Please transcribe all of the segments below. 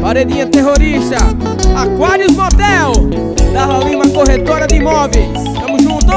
Paredinha terrorista, Aquários Motel, Darla Lima, corretora de imóveis. Tamo junto!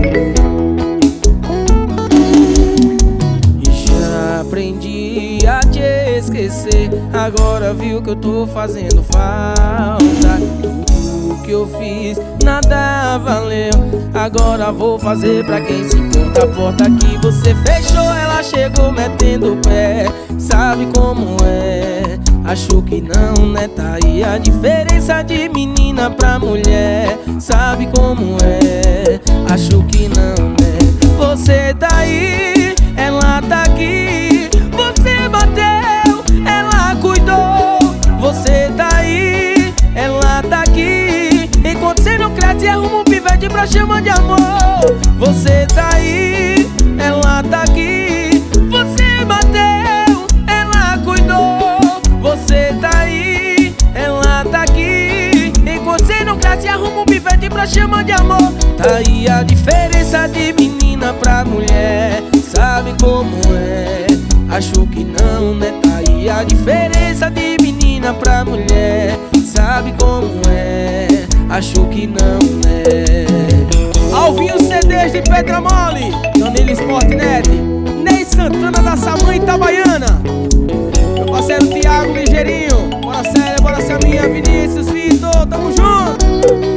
Já aprendi a te esquecer, agora viu que eu tô fazendo falta. Tudo que eu fiz, nada valeu, agora vou fazer pra quem se importa. A porta que você fechou, ela chegou metendo o pé. Sabe como é? Acho que não, né? Tá aí a diferença de menina pra mulher. Sabe como é? Acho que não, né? Você tá aí, ela tá aqui. Você bateu, ela cuidou. Você tá aí, ela tá aqui. Enquanto você não cresce, arruma um pivete pra chamar de amor. Você tá aí, ela tá aqui. Você bateu, ela cuidou. Você tá aí, ela tá aqui. Enquanto você não cresce, arruma um pivete pra chamar de amor. Tá aí a diferença de menina pra mulher. Sabe como é? Acho que não, né? Tá aí a diferença de menina pra mulher. Sabe como é? Acho que não, né? Alvinho CDs de Pedra Mole, Danilo Sportnet, Ney Santana da Samã Itabaiana, meu parceiro Thiago Ligeirinho, bora Célia, bora Selminha, Vinícius, Vitor, tamo junto!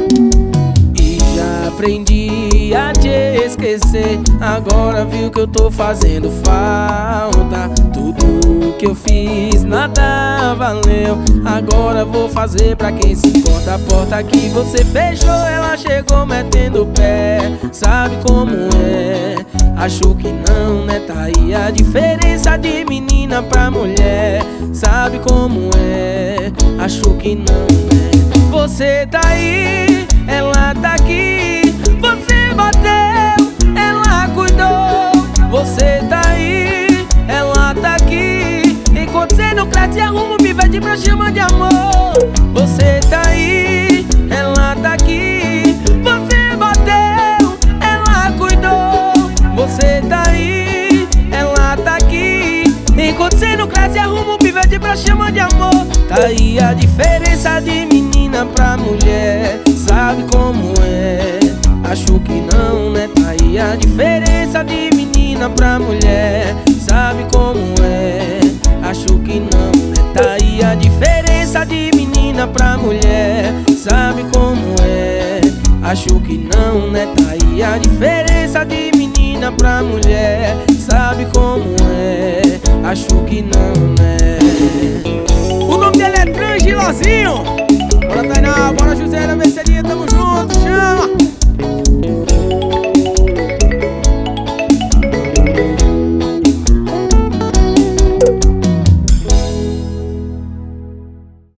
E já aprendi a te esquecer, agora viu que eu tô fazendo falta. Tudo que eu fiz, nada valeu, agora vou fazer pra quem se importa. A porta que você fechou, ela chegou metendo o pé. Sabe como é? Acho que não, né? Tá aí a diferença de menina pra mulher. Sabe como é? Acho que não, né? Você tá aí, ela tá aqui. Você bateu, ela cuidou. Você tá aí, ela tá aqui. Enquanto você não cresce, arruma um pivete pra chamar de amor. Você tá aí, ela tá aqui. Você bateu, ela cuidou. Você tá aí, ela tá aqui. Enquanto você não cresce, arruma um pivete pra chamar de amor. Tá aí a diferença de menina pra mulher. Sabe como é? Acho que não, né? Tá aí a diferença de menina pra mulher. Sabe como é? Acho que não, né? Tá aí a diferença de menina pra mulher. Sabe como é? Acho que não, né? Tá aí a diferença de menina pra mulher. Sabe como é? Acho que não, né? O nome dele é Trangilozinho. Bora Tainá, bora José da Merceria.